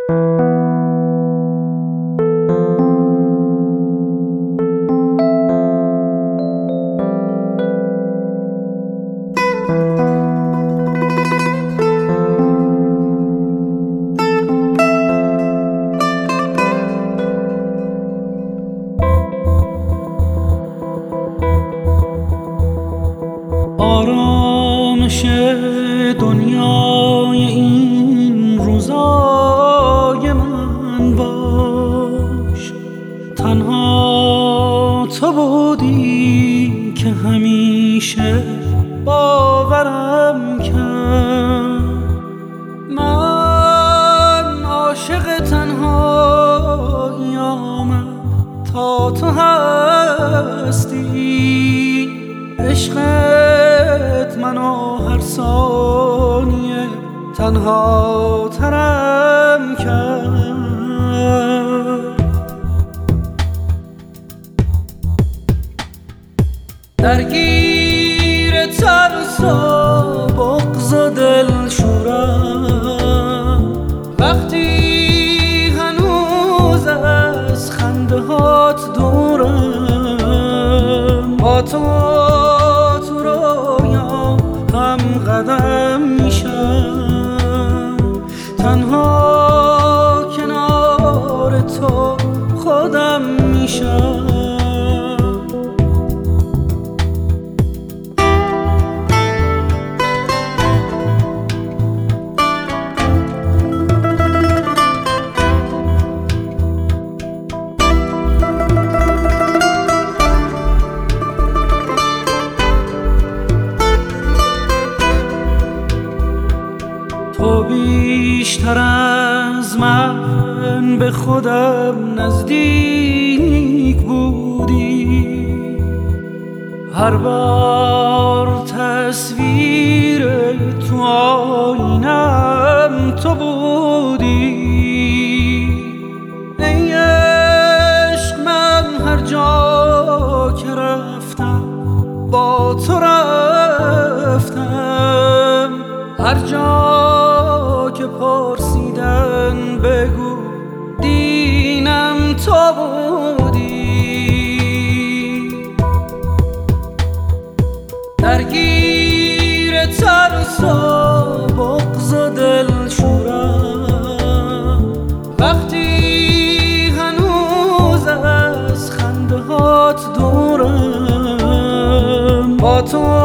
آرامش دنیای این روزای من باش، تنها تو بودی که همیشه باورم کرد. من عاشق تنهایی‌ام تا تو هستی، عشقت منو هر ثانیه تنها ترم کرد. درگیر ترس و بغض و دلشورم، وقتی هنوز از خنده هات دورم، با تو هم قدم میشم، تنها کنار تو خودم میشم. تو بیشتر از من به خودم نزدیک بودی، هر بار تصویر تو آینم تو بودی. ای عشق من هر جا که رفتم با تو رفتم، هر جا که پرسیدن بگو دینم تو بودی. درگیر ترس و بغض و دلشورم، وقتی هنوز از خنده هات دورم، با تو